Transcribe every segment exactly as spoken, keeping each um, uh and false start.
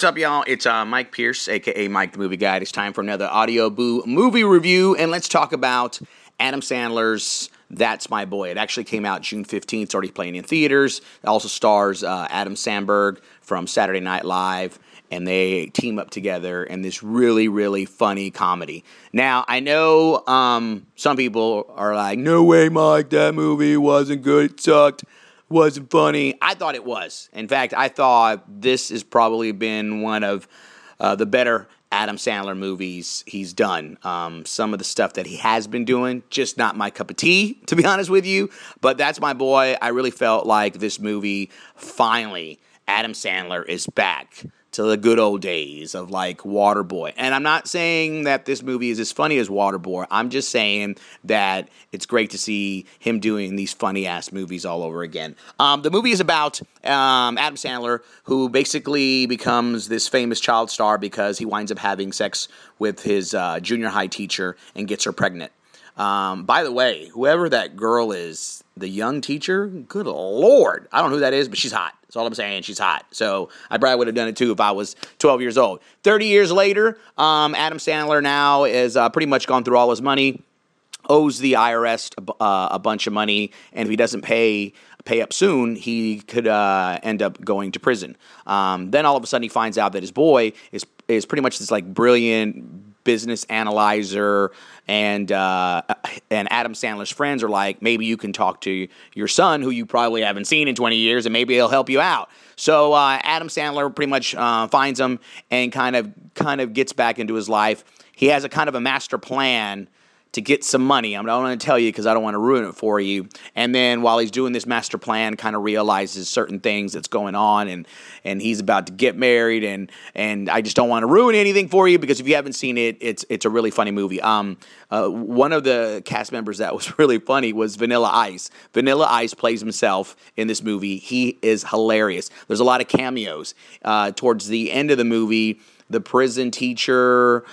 What's up, y'all? It's uh, Mike Pierce, a k a. Mike the Movie Guide. It's time for another Audio Boo movie review, and let's talk about Adam Sandler's That's My Boy. It actually came out June fifteenth. It's already playing in theaters. It also stars uh, Adam Sandberg from Saturday Night Live, and they team up together in this really, really funny comedy. Now, I know um, some people are like, no way, Mike, that movie wasn't good. It sucked. Wasn't funny. I thought it was. In fact, I thought this has probably been one of uh, the better Adam Sandler movies he's done. Um, some of the stuff that he has been doing, just not my cup of tea, to be honest with you. But That's My Boy. I really felt like this movie, finally, Adam Sandler is back to the good old days of like Waterboy. And I'm not saying that this movie is as funny as Waterboy. I'm just saying that it's great to see him doing these funny ass movies all over again. Um, the movie is about um, Adam Sandler, who basically becomes this famous child star because he winds up having sex with his uh, junior high teacher and gets her pregnant. Um, by the way, whoever that girl is, the young teacher, good Lord. I don't know who that is, but she's hot. That's all I'm saying. She's hot. So I probably would have done it too if I was twelve years old. thirty years later, um, Adam Sandler now is uh, pretty much gone through all his money, owes the I R S a, uh, a bunch of money, and if he doesn't pay pay up soon, he could uh, end up going to prison. Um, then all of a sudden he finds out that his boy is is pretty much this like brilliant business analyzer, and uh, and Adam Sandler's friends are like, maybe you can talk to your son, who you probably haven't seen in twenty years, and maybe he'll help you out. So uh, Adam Sandler pretty much uh, finds him and kind of kind of gets back into his life. He has a kind of a master plan to get some money. I don't want to tell you because I don't want to ruin it for you. And then while he's doing this master plan, kind of realizes certain things that's going on, and and he's about to get married, and and I just don't want to ruin anything for you because if you haven't seen it, it's it's a really funny movie. Um, uh, one of the cast members that was really funny was Vanilla Ice. Vanilla Ice plays himself in this movie. He is hilarious. There's a lot of cameos. Uh, towards the end of the movie, the prison teacher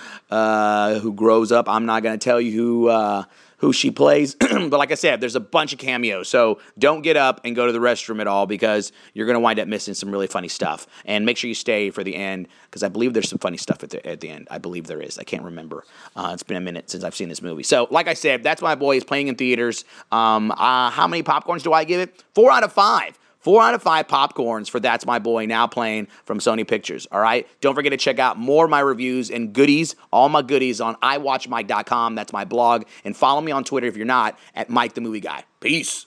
uh, who grows up, I'm not going to tell you who uh, who she plays, but like I said, there's a bunch of cameos, so don't get up and go to the restroom at all because you're going to wind up missing some really funny stuff. And make sure you stay for the end because I believe there's some funny stuff at the, at the end. I believe there is. I can't remember. Uh, it's been a minute since I've seen this movie. So like I said, That's My Boy is playing in theaters. Um, uh, how many popcorns do I give it? Four out of five. Four out of five popcorns for That's My Boy, now playing from Sony Pictures, all right? Don't forget to check out more of my reviews and goodies, all my goodies on i watch mike dot com. That's my blog. And follow me on Twitter if you're not, at Mike the Movie Guy. Peace.